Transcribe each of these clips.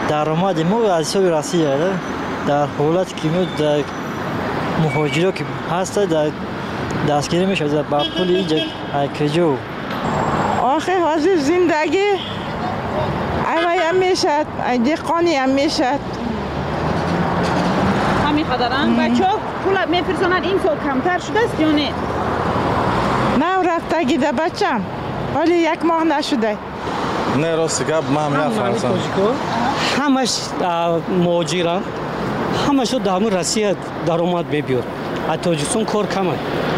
درآمد ما از حساب روسیه در حالت که ما مهاجرا که هست در دستگیری میشه با پول اینجا کجا آخه حاضر زندگی اولی هم میشد دقانی هم میشد همین قدرن بچه ها پول میفرستانن این سال کمتر شده است یا نه؟ نه رفتگی ده بچم ولی یک ماه نشده نه راستی که من نفرستم همش مهاجران همش در همون روسیه درآمد میبیار از تاجیکستان کار کمه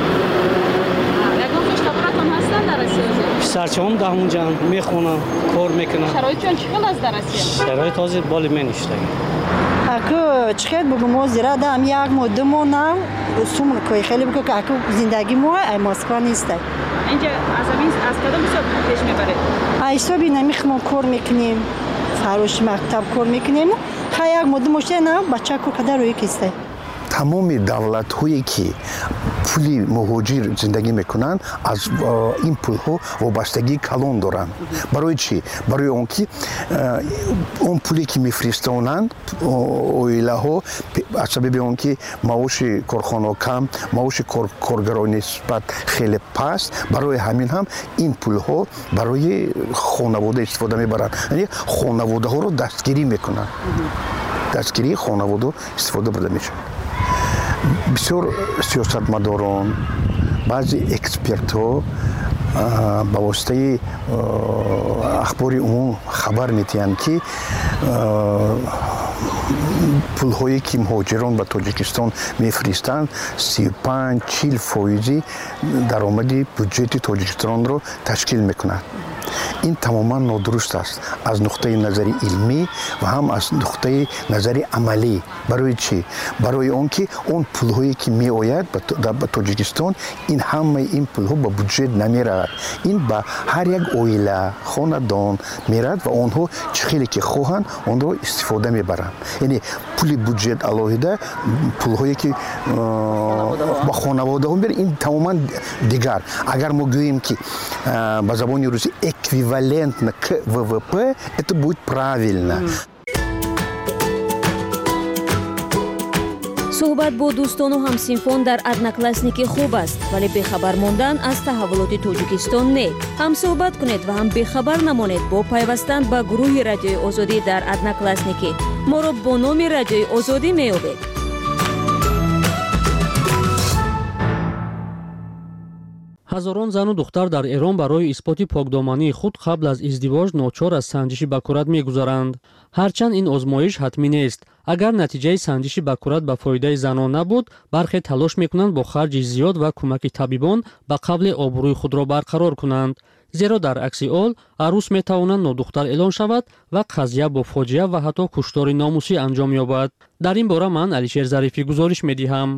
یکم پیشتابراتون هستن در روسیه؟ سرچه‌ام در اونجا میخونن کار میکنن شرایطشون چقدر است در روسیه؟ شرایط تازه بالی منیشته اكو چقدر بگم زیرا دام یک مدت مونم سوم کوی خیلی بگم که اكو زندگی مو ماسکو نیست اینجا از کدام حساب پیش میبره؟ حسابی نمیخوام کار میکنیم فروش مکتب کار میکنیم خیلی یک مدت مشته نه بچه کو کدر روی کیسته تمام دولت هایی که پولی مهاجر زندگی میکنن از این پول ها وابستگی کلان دارن برای چی؟ برای اون که اون پولی که میفرستانند اویله ها از سبب اون که معاش کارخانه کم معاش کارگران نسبت خیلی پست برای همین هم این پول ها برای خانواده استفاده میبرند یعنی خانواده ها رو دستگیری میکنن دستگیری خانواده استفاده برده میشه بسیار سیاستمداران بعضی اکسپرت ها با واسطه اخبار عموم خبر میتین که پول هایی که مهاجران به تاجیکستان میفرستند 35-40% درآمد بودجه تاجیکستان رو تشکیل میکند این تماما نادرست است از نقطه نظری علمی و هم از نقطه نظری عملی برای چی برای اون که اون پول هایی که می آید به تاجیکستان این همه این پول ها به بودجه نمیرد این به هر یک عائله خاندان میرد و اونها چخیلی که خواهند اون رو استفاده میبرند یعنی پول بودجه علاوه پول هایی که با خانواده ها میره این تماما دیگر اگر ما گوییم که به زبان روسی эквивалентно к ВВП, это будет правильно. صحبت با دوستان و همسینفان در одноклассники خوب است ولی بخبر ماندن از تحولات تاجیکستان نه هم صحبت کنید و هم بخبر نمانید با پیوستن به گروه رادیوی آزادی در одноклассники ما را با نام رادیوی آزادی میابید ҳазорон зану духтар дар эрон барои исботи покдомании худ қабл аз издивоҷ ночор аз санҷиши бакурат мегузаранд ҳарчанд ин озмоиш ҳатмӣ нест агар натиҷаи санҷиши бакурат ба фоидаи занон набуд бархе талош мекунанд бо харҷи зиёд ва кӯмаки табибон ба қабле обрӯи худро барқарор кунанд зеро дар акси ол арӯс метавонад нодухтар эълон шавад ва қазия бо фоҷиа ва ҳатто куштори номусӣ анҷом ёбад дар ин бора ман алишер зарифӣ гузориш медиҳам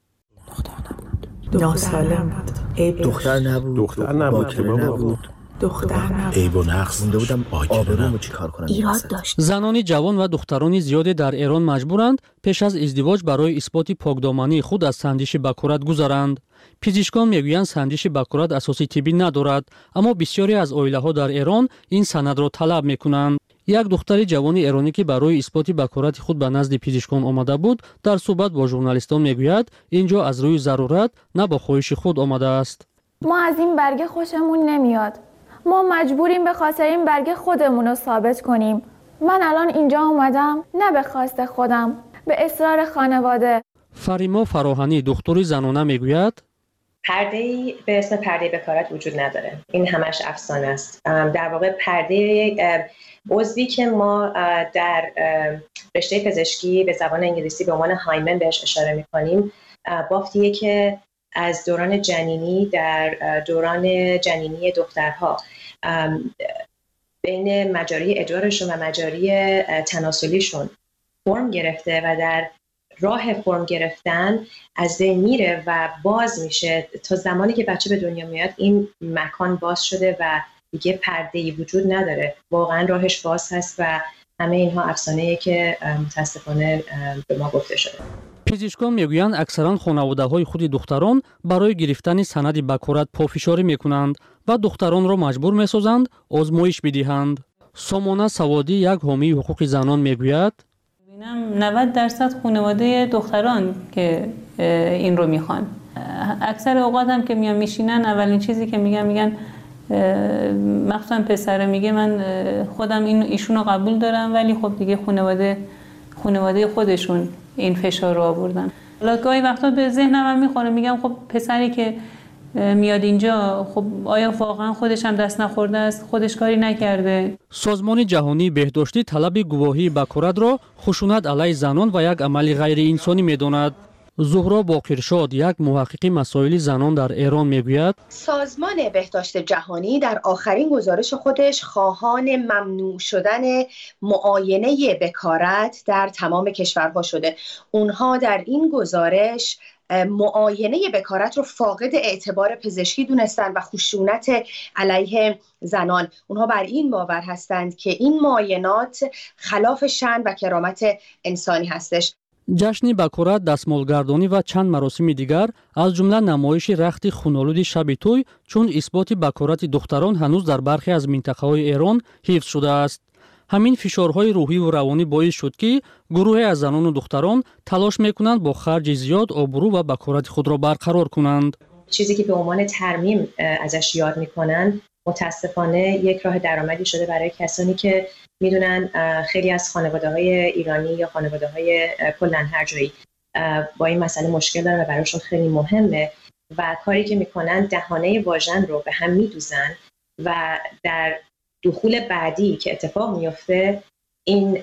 ناسالم بود دختر نبود عیب و نقص مونده بودم آبرومو چیکار کنم ایراد داشت زنانی جوان و دخترانی زیادی در ایران مجبورند پیش از ازدواج برای اثبات پاکدامنی خود از سنجش بکورت گذرند پزشکان میگویند سنجش بکورت اساسی طبی ندارد اما بسیاری از عائله‌ها در ایران این سند را طلب میکنند یک دختر جوانی ایرانی که برای اثبات بکورت خود به نزد پزشکان آمده بود در صحبت با ژورنالیستان میگوید اینجا از روی ضرورت نه با خواهش خود آمده است ما از این برگه خوشمون نمیاد ما مجبوریم به خاطر این برگه خودمون رو ثابت کنیم من الان اینجا اومدم نه به خواست خودم به اصرار خانواده فریما فراهانی دکتری زنانه میگوید پرده‌ای به اسم پرده بکارت وجود نداره این همش افسانه است در واقع پرده عضوی که ما در رشته پزشکی به زبان انگلیسی به عنوان هایمن بهش اشاره می‌کنیم بافتیه که از دوران جنینی در دوران جنینی دخترها بین مجاری ادرارشون و مجاری تناسلیشون فرم گرفته و در راه فرم گرفتن از بین میره و باز میشه تا زمانی که بچه به دنیا میاد این مکان باز شده و دیگه پرده‌ای وجود نداره واقعا راهش باز هست و همه اینها افسانه‌ای که متاسفانه به ما گفته شده پزشکان میگویند اکثرا خانواده‌های خود دختران برای گرفتن سند بکورت پافشاری میکنند و دختران را مجبور میسازند آزمایش بدهند سامانه سوادی یک حامی حقوق زنان میگوید 90% خانواده دختران که این رو میخوان. اکثر اوقات هم که میان میشینن اولین چیزی که میگن مخصوصا پسره میگه من خودم ایشون رو قبول دارم ولی خب دیگه خانواده خودشون این فشار رو آوردن. حالا گاهی وقتا به ذهنم هم میخوره میگم خب پسری که میاد اینجا خب آیا واقعا خودش هم دست نخورده است، خودش کاری نکرده. سازمان جهانی بهداشتی طلب گواهی بکارت را خشونت علیه زنان و یک عمل غیر انسانی میداند. زهرا باقرشاد یک محقق مسائل زنان در ایران میگوید سازمان بهداشت جهانی در آخرین گزارش خودش خواهان ممنوع شدن معاینه بکارت در تمام کشورها شده. اونها در این گزارش معاینه بکارت رو فاقد اعتبار پزشکی دونستن و خشونت علیه زنان. اونها بر این باور هستند که این معاینات خلاف شأن و کرامت انسانی هستش. جشن بکارت، دستمالگردانی و چند مراسم دیگر از جمله نمایش رخت خونالود شب توی چون اثبات بکارت دختران هنوز در برخی از منطقه‌های ایران حفظ شده است. همین فشارهای روحی و روانی باعث شد که گروه از زنان و دختران تلاش میکنند با خرج زیاد آبرو و بکارت خود را برقرار کنند. چیزی که به عنوان ترمیم ازش یاد میکنن متاسفانه یک راه درآمدی شده برای کسانی که میدونن خیلی از خانواده‌های ایرانی یا خانواده‌های کلاً هر جایی با این مسئله مشکل دارن و برایشون خیلی مهمه و کاری که میکنن دهانه واژن رو به هم میدوزن و در دخول بعدی که اتفاق میفته این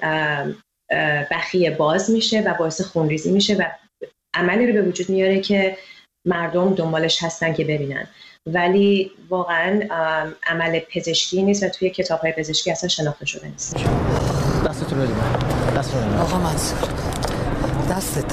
بخیه باز میشه و باعث خونریزی میشه و عملی رو به وجود میاره که مردم دنبالش هستن که ببینن، ولی واقعا عمل پزشکی نیست و توی کتاب‌های پزشکی اصلا شناخته شده نیست. دستتون رو بدید. آقا منصور دست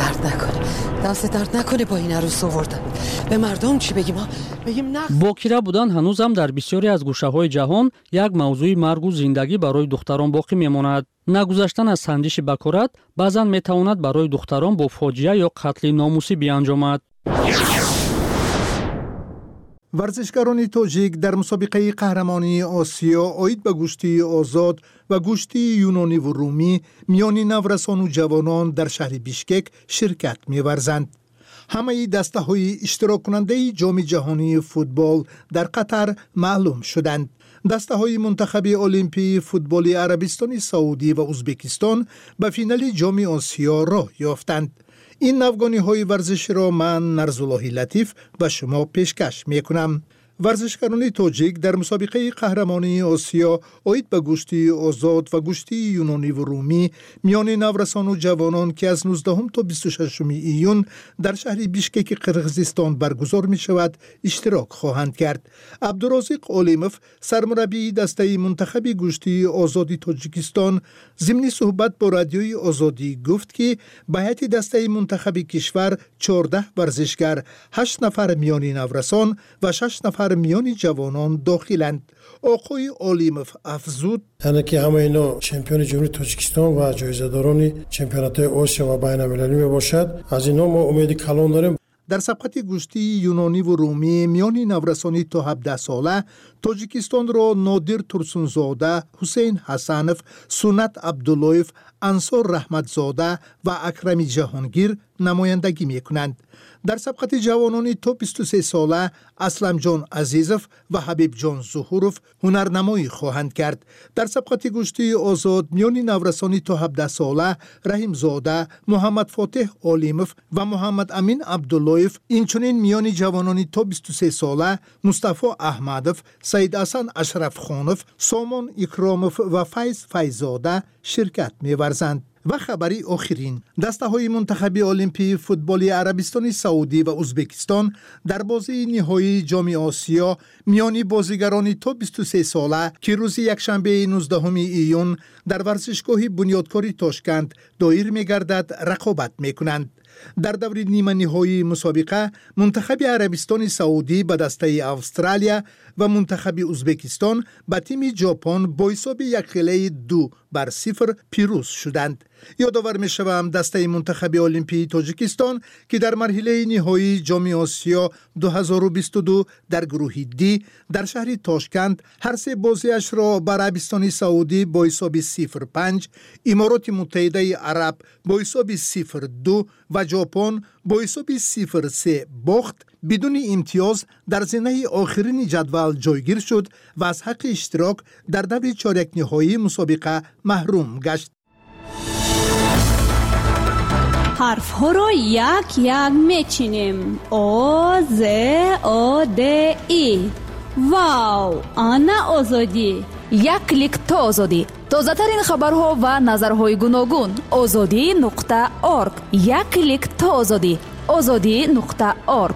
درد نکنه با این عروس آوردن. به مردم چی بگیم؟ بگیم نه. باکره بودن هنوزم در بسیاری از گوشه‌های جهان یک موضوع مرگ و زندگی برای دختران باقی میماند. نگذشتن از سنجش بکارت بعضن میتواند برای دختران با فاجعه یا قتل ناموسی بیانجامد. ورزشکاران تاجیک در مسابقه قهرمانی آسیا آید به گشتی آزاد و گشتی یونانی و رومی میان نورسان و جوانان در شهر بیشکک شرکت می‌ورزند. همه دسته های اشتراک کننده جام جهانی فوتبال در قطر معلوم شدند. دسته های منتخب المپی فوتبال عربستان سعودی و ازبکستان به فینال جام آسیا راه یافتند. این نوگانی های ورزش را من نرزالله لطیف به شما پیشکش می کنم. ورزشکاران تاجیک در مسابقه قهرمانی آسیا آید به گشتی آزاد و گشتی یونانی و رومی میان نورسان و جوانان که از 19 تا 26 ایون در شهر بیشکک قرقیزستان برگزار می شود اشتراک خواهند کرد. عبدالرازق علیموف سرمربی دسته منتخب گشتی آزادی تاجیکستان ضمن صحبت با رادیوی آزادی گفت که به هیئت دسته منتخب کشور 14 ورزشکار، 8 نفر میان نورسان و 6 نفر میان جوانان داخلند. آقای علیموف افزود یعنی که همه اینا چمپیون جمهوری تاجیکستان و جایزه‌داران چمپیونات آسیا و بین‌المللی میباشد. از اینا ما امید کلان داریم. در سبقت گشتی یونانی و رومی میان نورسانی تا 17 ساله تاجیکستان را نادر ترسونزاده، حسین حسنف، سنت عبداللهیف، انصار رحمتزاده و اکرمی جهانگیر نمایندگی میکنند. در سبقت جوانان تا 23 ساله اسلم جان عزیزف و حبیب جان ظهورف هنرنمایی خواهند کرد. در سبقت گشتی آزاد میان نورسانی تا 17 ساله رحیم زاده، محمد فاتح علیموف و محمد امین عبداللهیف، اینچنین میان جوانان تا 23 ساله مصطفی احمدف، سید حسن اشرف خانف، سامان اکرامف و فیض فیضزاده شرکت می‌ورزند. و خبری آخرین، دسته های منتخب المپی فوتبال عربستان سعودی و ازبکستان در بازی نهایی جام آسیا میان بازیگران تا 23 ساله که روز یکشنبه 19 ایون در ورزشگاه بنیادکاری تاشکند دایر می‌گردد رقابت می‌کنند. در دور نیمه نهایی مسابقه منتخب عربستان سعودی به دسته استرالیا و منتخب ازبکستان به تیم ژاپن با حساب 2-0 پیروز شدند. یادآور می‌شوم دسته منتخب المپی تاجیکستان که در مرحله نهایی جام آسیا 2022 در گروه دی در شهر تاشکند هر سه بازیش را بر عربستان سعودی با حساب 0-5، امارات متحده عرب با حساب 0-2 و ژاپن با حساب 0-3 باخت، بدون امتیاز در زینه آخرین جدول جایگیر شد و از حق اشتراک در دور چهارک نهایی مسابقه محروم گشت. حرف ها را یک یک میچینیم. او ز او د ای. واو، آنا آزادی. یک کلیک تا آزادی. تازه ترین خبرها و نظرهای گوناگون. azadi.org. یک کلیک تا آزادی. azadi.org.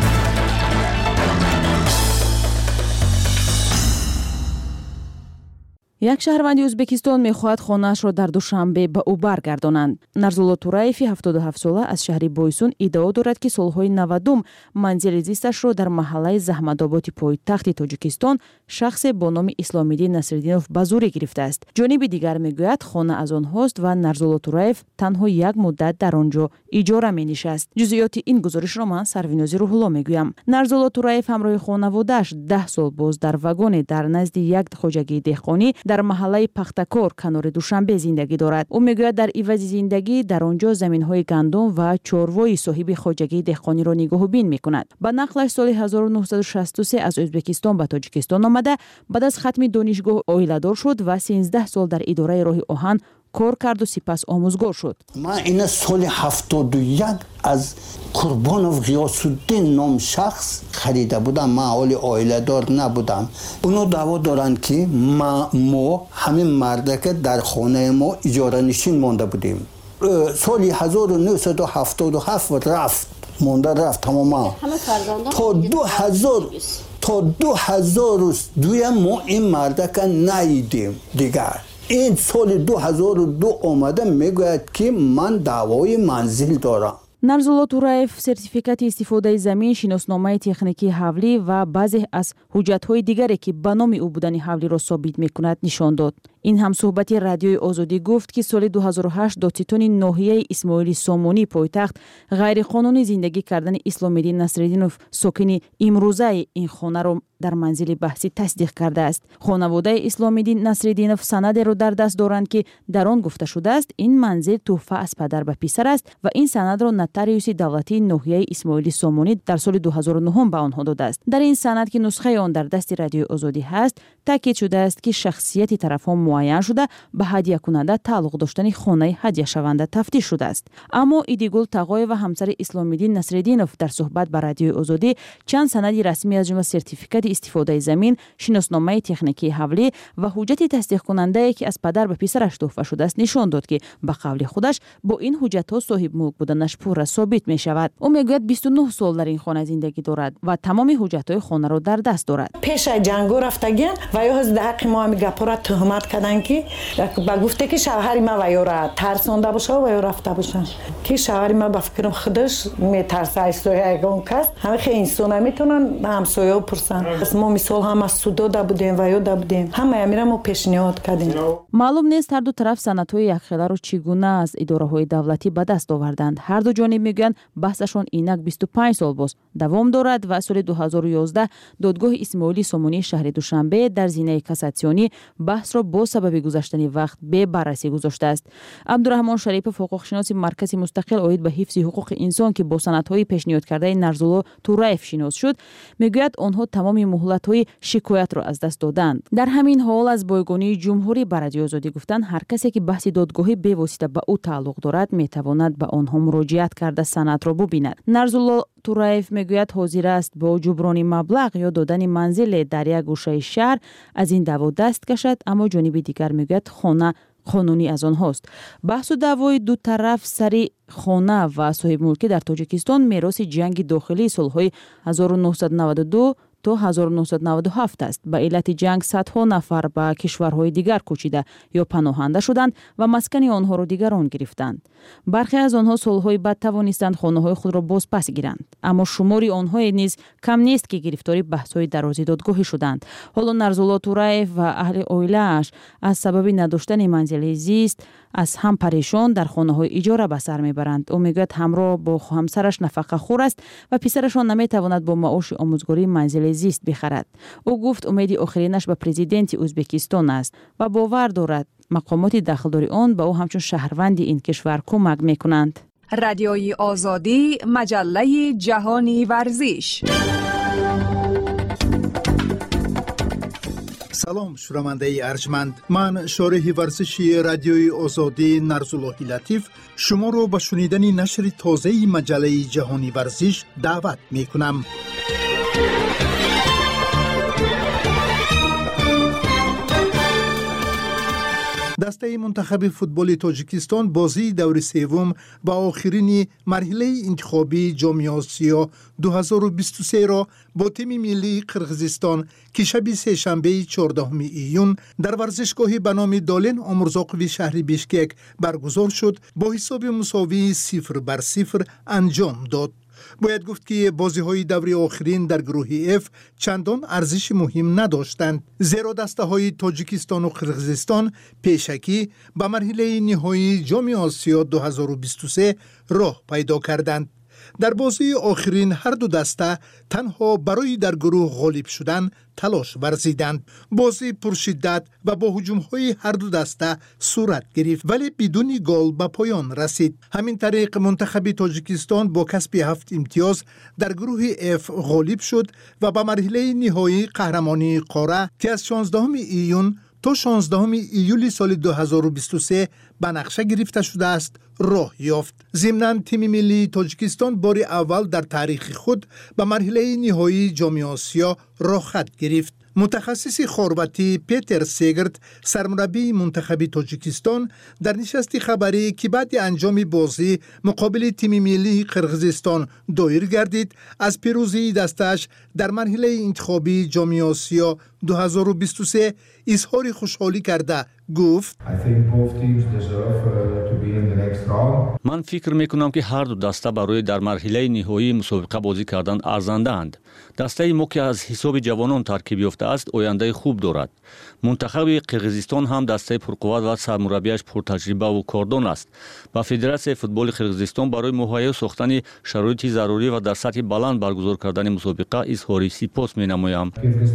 یک شهروند ازبکستان می‌خواهد خانه‌اش را در دوشنبه به او برگردانند. نرزولا تورایفی 77 ساله از شهر بویسون ادعا دارد که سالهای 90 منزل زیستش را در محله زحمت‌آباد پایتخت تاجیکستان شخص با نام اسلام‌الدین نصرالدینوف به زور گرفته است. جانب دیگر میگوید خانه از آنهاست و نرزولا تورایف تنها یک مدت در آنجا اجاره می‌نشست. جزئیات این گزارش را من سروینازی روح‌الله میگویم. نرزولا تورایف همراه خانواده‌اش 10 سال باز در واگن در نزد یک خواجگی دهقانی در محله پختکار کنار دوشنبه زندگی دارد. او میگوید در عوض زندگی در آنجا زمین‌های گندم و چاروای صاحب خواجگی دهقانی را نگاهبین می‌کند. با نقلش سال 1963 از ازبکستان به تاجیکستان آمده، بعد از ختم دانشگاه عائله‌دار شد و 13 سال در اداره راه آهن کار کرد و سپس آموزگار شد. من این سال 71 از قربانوف غیاث‌الدین نام شخص خریده بودم. من حال عائله دار نبودم. اونا دعوا دارن که ما همین مرده در خانه ما اجاره نشین مانده بودیم. سال 1977 رفت تماما تا 2002 ما این مرده ندیدیم دیگر. این سال 2002 آمده میگوید که من دعوای منزل دارم. نرزولا تورایف سرتیفیکات استفاده زمین، شناسنامه تکنیکی حولی و بعضی از حجت‌های دیگری که به نام او بودن حولی را ثابت می‌کند نشان داد. این هم صحبت رادیوی آزادی گفت که سال 2008 دادستان ناحیه اسماعیل سامونی پایتخت غیر قانونی زندگی کردن اسلام‌الدین نصرالدینوف ساکن امروزه این خانه را در منزل بحثی تصدیق کرده است. خانواده اسلام‌الدین نصرالدینوف سند را در دست دارند که در آن گفته شده است این منزل تحفه از پدر به پسر است و این سند را نتاریوس دولتی ناحیه اسماعیل سامونی در سال 2009 به آنها داده است. در این سند که نسخه آن در دست رادیوی آزادی هست، تاکید شده است که شخصیت طرفان معین شده به هدیه کننده تعلق داشتن خانه هدیه شونده تفتیش شده است. اما ایدیگل تقای و همسر اسلام‌الدین نصرالدینوف در صحبت با رادیوی آزادی چند سند رسمی از جمله سرتیفیکات استفاده زمین، شناسنامه تکنیکی حولی و حجت تصدیق کننده که از پدر به پسرش تحفه شده است نشان داد که به قول خودش با این حجت‌ها صاحب ملک بودنش پورا ثابت می شود. او میگوید 29 سال در این خانه زندگی دارد و تمام حجت‌های خانه را در دست دارد. پیش جنگو رفتگین و یا از حق ما هم گپورا تهمت کردن که با گفته که شوهر ما و یا را ترسونده باشه و یا رفته باشه که شوهر ما به فکرم خودش میترسه استوری اون کس همه خیلی انسان میتونن همسایه بپرسن. ما مثال هم از سودا دا بودیم و یا دا بودیم همه میرم ما پیشنهاد کردیم. معلوم نیست هر دو طرف سندهای یکخیله را چگونه از اداره‌های دولتی به دست آوردند. هر دو جانب میگویند بحثشان اینک 25 سال باز دوام دارد و سال 2011 دادگاه اسماعیل سامونی شهر دوشنبه در زینه کاساسیونی بحث را با سبب گذشتن وقت به بررسی گذاشته است. عبدالرحمن شریف حقوقشناس مرکز مستقل عاید به حفظ حقوق انسان که با سندهای پیشنهاد کرده نرزولا تورایف شناس شد میگوید آنها تمام مهلت‌های شکایت را از دست دادند. در همین حال از بایگانی جمهوری به رادیو آزادی گفتند هر کسی که بحث دادگاهی به واسطه به او تعلق دارد میتواند به آنها مراجعت کرده سند را ببیند. نرزولا تورایف میگوید حاضر است با جبران مبلغ یا دادن منزل در یک گوشه شهر از این دعوا دست کشد، اما جانب دیگر میگوید خانه قانونی از آنهاست. بحث و دعوای دو طرف سر خانه و صاحب ملکی در تاجیکستان میراث جنگ داخلی سالهای 1992 تا 1997 است. به علت جنگ صدها نفر به کشورهای دیگر کوچیده یا پناهنده شدند و مسکن آنها را دیگران گرفتند. برخی از آنها سالهای بعد توانستند خانه‌های خود را باز پس گیرند، اما شماری آنها نیز کم نیست که گرفتاری بحث‌های درازی دادگاهی شدند. حالا نرزولا تورایف و اهل اویله‌اش از سبب نداشتن منزل زیست از هم پریشان در خانه‌های اجاره به سر میبرند. او میگوید همراه با همسرش نفقه خور است و پسرشان نمیتواند با معاش آموزگاری منزل زیست بخرد. او گفت امید آخرینش به پرزیدنت ازبکستان است و باور دارد مقامات داخلداری آن به او همچون شهروند این کشور کمک میکنند. رادیوی آزادی، مجله جهانی ورزش. سلام شنونده ارجمند، من شارح ورزشی رادیوی آزادی نرزاللهی لطیف شما رو به شنیدن نشر تازه مجله جهانی ورزش دعوت می کنم. دسته منتخب فوتبال تاجیکستان بازی دور سوم با آخرین مرحله انتخابی جام آسیا 2023 را با تیم ملی قرقیزستان که شب سه‌شنبه 14 ایون در ورزشگاهی به نام دالن آمرزاقوی شهر بیشکک برگزار شد با حساب مساوی 0-0 انجام داد. باید گفت که بازی‌های دوره آخرین در گروه F چندان ارزش مهم نداشتند، زیرا دسته‌های تاجیکستان و قرقیزستان پیشکی به مرحله نهایی جام آسیا 2023 راه پیدا کردند. در بازی آخرین هر دو دسته تنها برای در گروه غالب شدن تلاش ورزیدند. بازی پرشدت و با هجوم‌های هر دو دسته صورت گرفت ولی بدون گل به پایان رسید. همین طریق منتخب تاجیکستان با کسب 7 امتیاز در گروه F غالب شد و به مرحله نهایی قهرمانی قاره که از 16 ایون تا 16 ایولی سال 2023 به نقشه گرفته شده است راه یافت. ضمناً تیم ملی تاجیکستان بار اول در تاریخ خود به مرحله نهایی جام آسیا راه خط گرفت. متخصص خارواتی پیتر سیگرت سرمربی منتخب تاجیکستان در نشست خبری که بعد انجام بازی مقابل تیم ملی قرقیزستان دایر گردید از پیروزی دستش در مرحله انتخابی جام آسیا 2023 اظهار خوشحالی کرده گفت من فکر میکنم که هر دو دسته برای در مرحله نهایی مسابقه بازی کردن ارزنده اند. دسته ما که از حساب جوانان ترکیب یافته است آینده خوب دارد. منتخب قرقیزستان هم دسته پرقوت و سرمربیش پرتجربه و کاردان است. با فدراسیون فوتبال قرقیزستان برای مهیا ساختن شرایط ضروری و در سطح بلند برگزار کردن مسابقه اظهار سپاس می‌نمایم.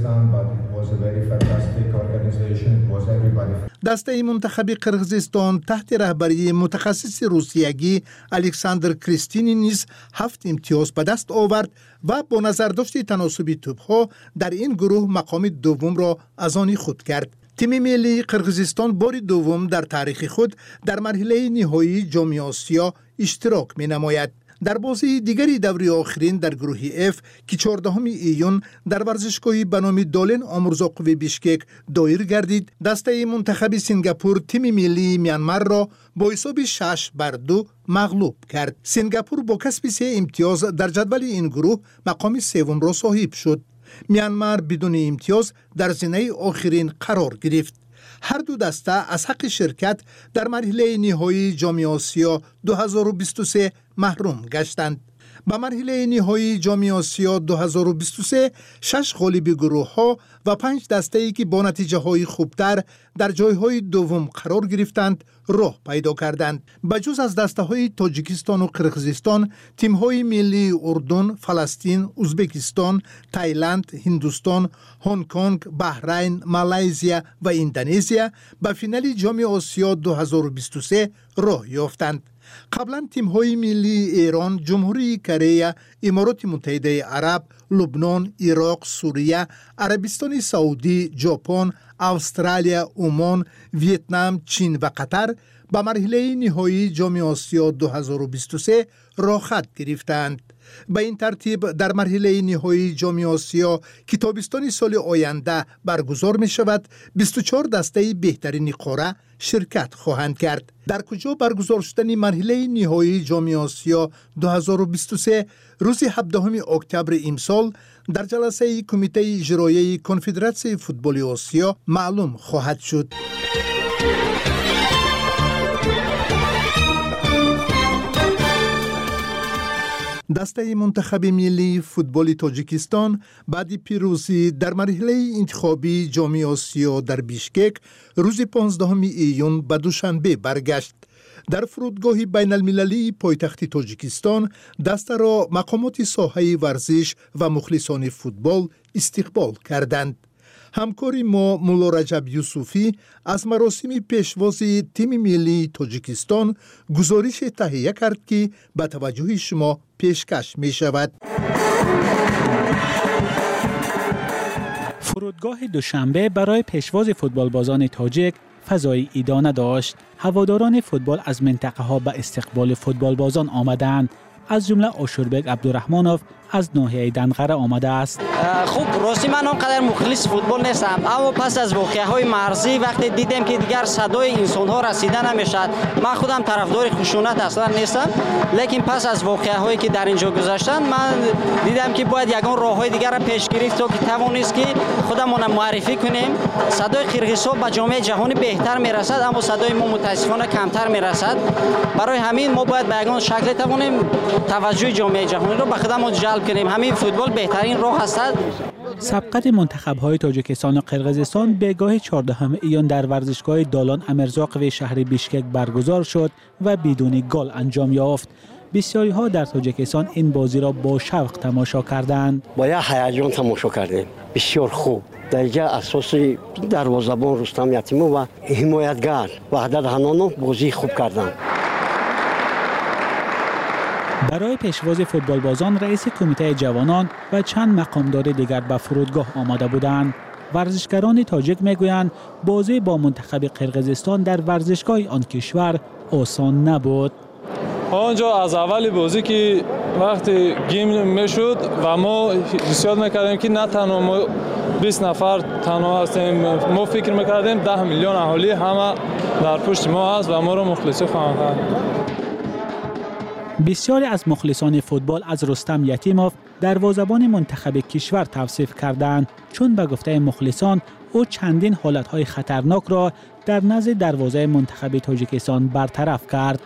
دسته منتخب قرقیزستان تحت رهبری متخصص روسیه‌ای الکساندر کریستینی نیز 7 امتیاز به دست آورد و با نظرداشت تناسب توپ‌ها در این گروه مقام دوم را از آن خود کرد. تیم ملی قرقیزستان بار دوم در تاریخ خود در مرحله نهایی جام آسیا اشتراک می‌نماید. در بازی دیگری دوره آخرین در گروه F که 14 ایون در ورزشگاهی به نام دالن آمرزاقوی بیشکک دایر گردید، دسته منتخب سنگاپور تیم ملی میانمار را با حساب 6-2 مغلوب کرد. سنگاپور با کسب 3 امتیاز در جدول این گروه مقام سوم را صاحب شد. میانمار بدون امتیاز در زینه آخرین قرار گرفت. هر دو دسته از حق شرکت در مرحله نهایی جام آسیا 2023 محروم گشتند. به مرحله نهایی جام آسیا 2023 6 غالب گروه ها و 5 دسته‌ای که با نتیجه های خوبتر در جایهای دوم قرار گرفتند راه پیدا کردند. بجز از دسته های تاجیکستان و قرقیزستان، تیم های ملی اردن، فلسطین، ازبکستان، تایلند، هندوستان، هنگ کنگ، بحرین، مالزیا و اندونزیا به فینال جام آسیا 2023 راه یافتند. قبلا تیم های ملی ایران، جمهوری کره، امارات متحده عرب، لبنان، عراق، سوریه، عربستان سعودی، ژاپن، استرالیا، عمان، ویتنام، چین و قطر به مرحله نهایی جام آسیا 2023 راه خط گرفتند. به این ترتیب در مرحله نهایی جام آسیا که تابستان سال آینده برگزار می شود 24 دسته بهترین قاره شرکت خواهند کرد. در کجا برگزار شدن مرحله نهایی جام آسیا 2023 روز 17 اکتبر امسال در جلسه کمیته اجرایی کنفدراسیون فوتبال آسیا معلوم خواهد شد. دسته منتخب ملی فوتبال تاجیکستان بعد پیروزی در مرحله انتخابی جام آسیا در بیشکک روز 15 ایون به دوشنبه برگشت. در فرودگاه بین المللی پایتخت تاجیکستان دسته را مقامات ساحه ورزش و مخلصان فوتبال استقبال کردند. همکاری ما مولا رجب یوسفی از مراسم پیشوازی تیم ملی تاجیکستان گزارش تهیه کرد که به توجه شما پیشکش می شود. فرودگاه دوشنبه برای پیشواز فوتبال بازان تاجیک فضای ایدانه داشت. هواداران فوتبال از منطقه ها به استقبال فوتبال بازان آمدند. از جمله آشوربک عبدالرحمانوف از ناحیه دنقره آمده است. خب راستی من آنقدر مخلص فوتبال نیستم، اما پس از واقعه‌های مرزی وقتی دیدم که دیگر صدای انسان‌ها رسیده نمیشد، من خودم طرفدار خشونت اصلا نیستم، لیکن پس از واقعه‌هایی که در اینجا گذشتن من دیدم که باید یگان راه‌های دیگر را پیش گرفت تا که توانست که خودمون معرفی کنیم. صدای قرقیزها به جامعه جهانی بهتر میرسد، اما صدای ما متاسفانه کمتر میرسد. برای همین ما باید به یگان شکل توانیم توجه جامعه جهانی را به خودمون جلب کنیم. همین فوتبال بهترین راه است. سبقت منتخب‌های تاجیکستان و قرقیزستان بگاه 14 ایون در ورزشگاه دالان امرزاقوی شهر بیشکک برگزار شد و بدون گل انجام یافت. بسیاری ها در تاجیکستان این بازی را با شوق تماشا کردند. با یه هیجان تماشا کردیم. بسیار خوب. در اینجا اساسی دروازه‌بان رستم یتیمو و حمایتگر وحدت حنانو بازی خوب کردند. برای پیشواز فوتبال بازان رئیس کمیته جوانان و چند مقامدار دیگر به فرودگاه آمده بودند. ورزشکاران تاجیک میگویند بازی با منتخب قرقیزستان در ورزشگاه آن کشور آسان نبود. آنجا از اول بازی که وقتی گیم میشد و ما حسیات میکردیم که نه تنها ما 20 نفر تنها هستیم، ما فکر میکردیم 10 میلیون اهالی همه در پشت ما هست و ما را مخلصی خواهند کرد. بسیاری از مخلصان فوتبال از رستم یتیموف دروازه‌بان منتخب کشور توصیف کردند، چون به گفته مخلصان او چندین حالتهای خطرناک را در نزد دروازه منتخب تاجیکستان برطرف کرد.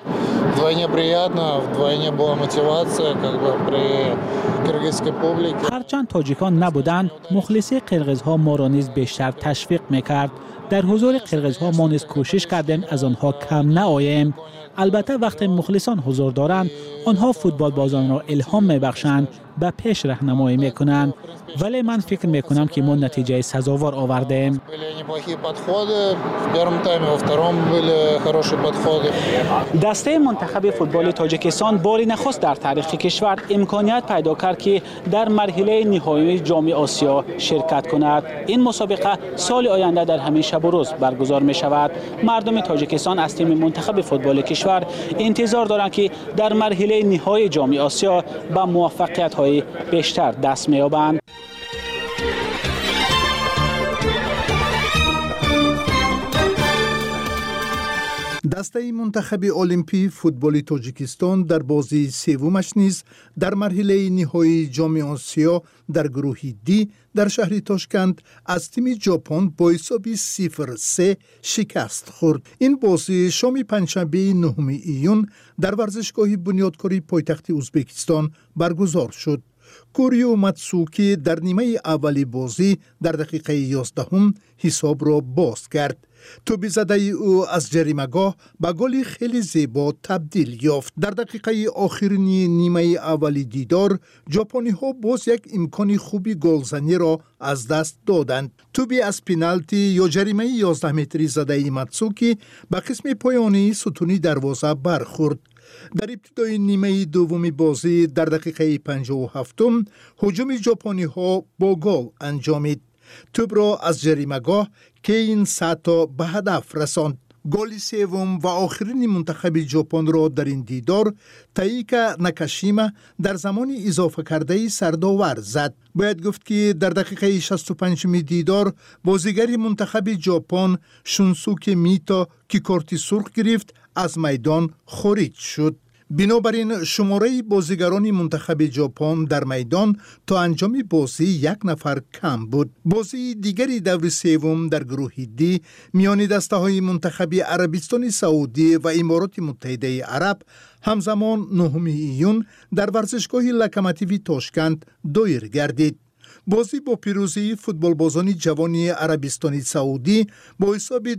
هرچند تاجیکان نبودند، مخلصی قرقیزها ما را نیز بیشتر تشویق میکرد. در حضور قرقیزها ما نیز کوشش کردیم از آنها کم نآییم. البته وقتی مخلصان حضور دارند، آنها فوتبال بازان را الهام میبخشند، به پیش راهنمایی میکنند، ولی من فکر میکنم که ما نتیجه سزاوار آوردیم. دسته منتخب فوتبال تاجیکستان باری نخست در تاریخ کشور امکانیت پیدا کرد که در مرحله نهایی جام آسیا شرکت کند. این مسابقه سال آینده در همین شب و روز برگزار می شود. مردم تاجیکستان از تیم منتخب فوتبال کشور انتظار دارند که در مرحله نهایی جام آسیا به موفقیت‌های بیشتر دست می‌یابند. دسته منتخب المپی فوتبال تاجیکستان در بازی سومش نیز در مرحله نهایی جام آسیا در گروه دی در شهر تاشکند از تیم ژاپن با حساب 0-3 شکست خورد. این بازی شام پنجشنبه 9 ایون در ورزشگاه بنیادکاری پایتخت ازبکستان برگزار شد. کوریو ماتسوکی در نیمه اولی بازی در دقیقه 11 حساب را باز کرد. توپ زده او از جریمه‌گاه به گل خیلی زیبا تبدیل یافت. در دقیقه آخرین نیمه اولی دیدار ژاپنی ها باز یک امکان خوبی گلزنی را از دست دادند. توپی از پنالتی یا جریمه 11 متری زده ماتسوکی به قسم پایانی ستونی دروازه برخورد. در ابتدای نیمه دوم بازی در دقیقه 57 هجوم ژاپنی ها با گل انجامید. توپ را از جریمه‌گاه کین ساتا به هدف رساند. گل سوم و آخرین منتخب ژاپن را در این دیدار تاییکا ناکاشیما در زمان اضافه کرده سردآور زد. باید گفت که در دقیقه 65 دیدار بازیگر منتخب ژاپن شونسوکه میتا که کارت سرخ گرفت از میدان خارج شد. بنابراین شماره بازیگران منتخب ژاپن در میدان تا انجام بازی 1 نفر کم بود. بازی دیگری دور سوم در گروه دی میان دسته‌های منتخب عربستان سعودی و امارات متحده عرب همزمان 9 ایون در ورزشگاه لوکوموتیو تاشکند دایر گردید. بازی با پیروزی فوتبالبازان جوان عربستان سعودی با حساب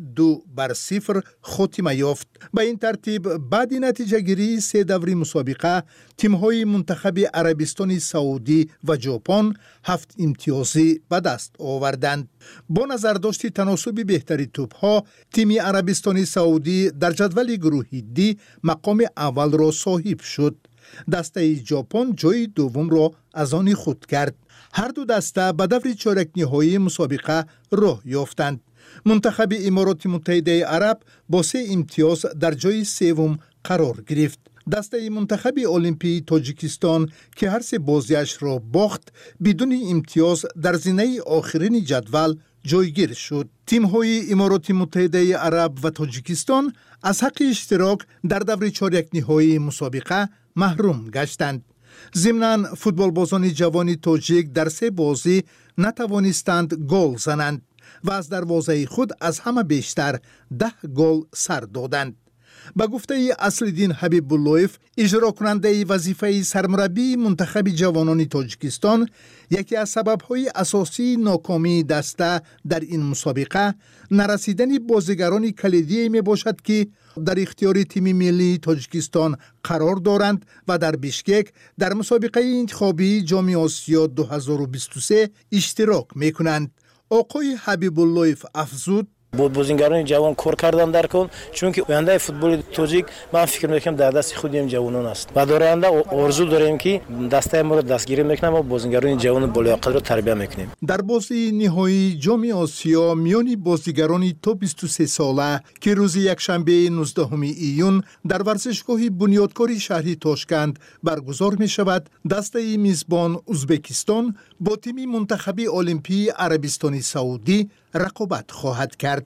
2-0 خاتمه یافت. به این ترتیب بعد نتیجه گیری 3 دوره مسابقه تیم‌های منتخب عربستان سعودی و ژاپن 7 امتیازی به دست آوردند. با نظرداشت تناسب بهتری توپ‌ها تیم عربستان سعودی در جدول گروه دی مقام اول را صاحب شد. دسته ژاپن جای دوم را از آن خود کرد. هر دو دسته به دور چهارک نهایی مسابقه راه یافتند. منتخب امارات متحده عرب با 3 امتیاز در جای سوم قرار گرفت. دسته منتخب المپی تاجیکستان که هر 3 بازیش را باخت بدون امتیاز در زینه آخرین جدول جایگیر شد. تیم‌های امارات متحده عرب و تاجیکستان از حق اشتراک در دور چهارک نهایی مسابقه محروم گشتند. ضمناً فوتبالبازان جوان تاجیک در 3 بازی نتوانستند گل زنند و از دروازه خود از همه بیشتر 10 گل سر دادند. به گفته اصل‌الدین حبیب اللهیف، اجرا کننده وظیفه سرمربی منتخب جوانان تاجیکستان، یکی از سبب‌های اساسی ناکامی دسته در این مسابقه نرسیدن بازیگران کلیدی میباشد که در اختیار تیم ملی تاجیکستان قرار دارند و در بیشکک در مسابقه انتخابی جام آسیا 2023 اشتراک میکنند. آقای حبیب اللهیف افزود: بازیگران جوان کار کردن در کن، چون که آینده فوتبال تاجیک من فکر میکنم در دست خود این جوانان است و در آینده آرزو داریم که دسته ما را دستگیری میکنیم و بازیگران جوان بالیاقت را تربیت میکنیم. در بازی نهایی جام آسیا میان بازیگران تا 23 ساله که روز یکشنبه 19 ایون در ورزشگاه بنیادکاری شهری تاشکند برگزار می شود، دسته میزبان ازبکستان با تیم منتخب المپی عربستان سعودی رقابت خواهد کرد.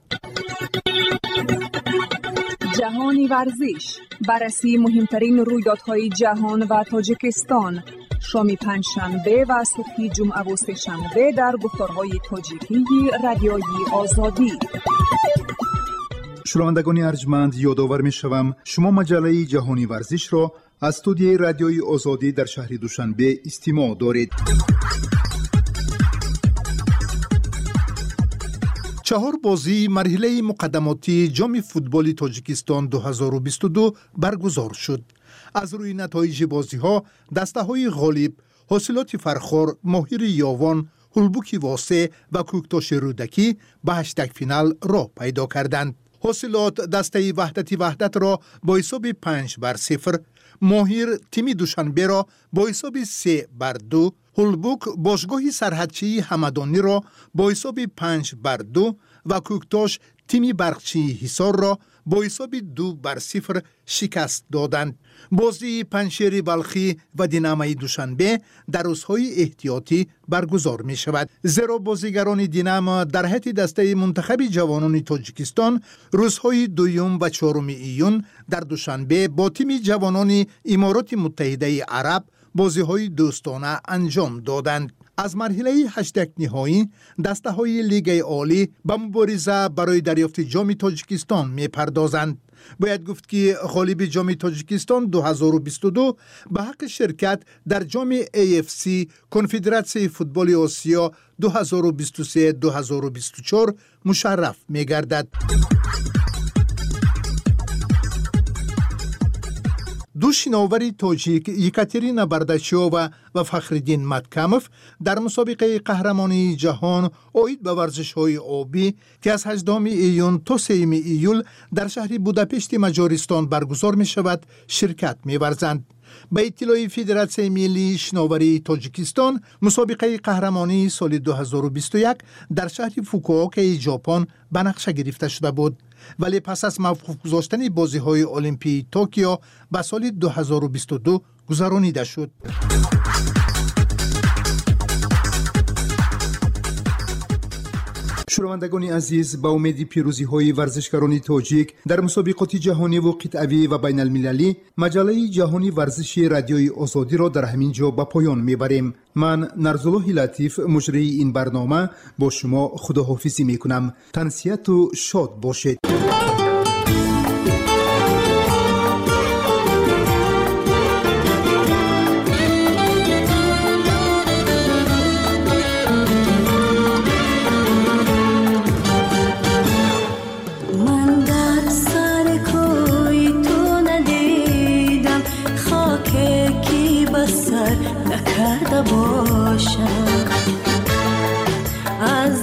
جهانی ورزش، بررسی مهمترین رویدادهای جهان و تاجیکستان، شام پنجشنبه و صبح جمعه و سه‌شنبه در گفتارهای تاجیکی رادیوی آزادی. شنوندگان ارجمند، یادآور می‌شوم شما مجله جهانی ورزش را از استودیوی رادیوی آزادی در شهر دوشنبه استماع دارید. 4 بازی مرحله مقدماتی جام فوتبال تاجیکستان 2022 برگزار شد. از روی نتایج بازی‌ها دسته‌های غالب حاصلات فرخار، ماهر یاوان، هلبوکی واسه و کوکتاش رودکی به 8 فینال راه پیدا کردند. حاصلات دسته وحدت را با حساب 5-0، ماهر تیم دوشنبه را با حساب 3-2، هلبوک باشگاه سرحدچی همدانی را با حساب 5-2 و کوکتاش تیم برقچی حصار را با حساب 2-0 شکست دادند. بازی پنشیر بلخی و دینامای دوشنبه در روزهای احتیاطی برگزار می شود، زیرا بازیگران دینام در حیط دسته منتخب جوانان تاجیکستان روزهای 2 و 4 ایون در دوشنبه با تیم جوانان امارات متحده عرب بازی‌های دوستانه انجام دادند. از مرحله 8 نهایی دسته‌های لیگ عالی به مبارزه برای دریافت جام تاجیکستان می‌پردازند. باید گفت که غالب جام تاجیکستان 2022 به حق شرکت در جام AFC کنفدراسیون فوتبال آسیا 2023-2024 مشرف می‌گردد. دو شناور تاجیک یکاترینا برداشووا و فخرالدین متکمف در مسابقه قهرمانی جهان اوید به ورزش‌های آبی که از 18 ایون تا 3 ایول در شهر بوداپشت مجارستان برگزار می شود شرکت می ورزند. به اطلاع فدراسیون ملی شناوری تاجیکستان، مسابقه قهرمانی سال 2021 در شهر فوکووکا ژاپن به نقشه گرفته شده بود، ولی پس از موقوف گذاشتن بازی‌های المپی توکیو به سال 2022 گذرانیده شد. شنوندگان عزیز، با امید پیروزی‌های ورزشکاران تاجیک در مسابقات جهانی و قطعی و بین المللی، مجله جهانی ورزش رادیوی آزادی را در همین جا به پایان میبریم. من نرزالله لطیف مجری این برنامه با شما خداحافظی میکنم. تنسیت و شاد باشید. نکرده باشم از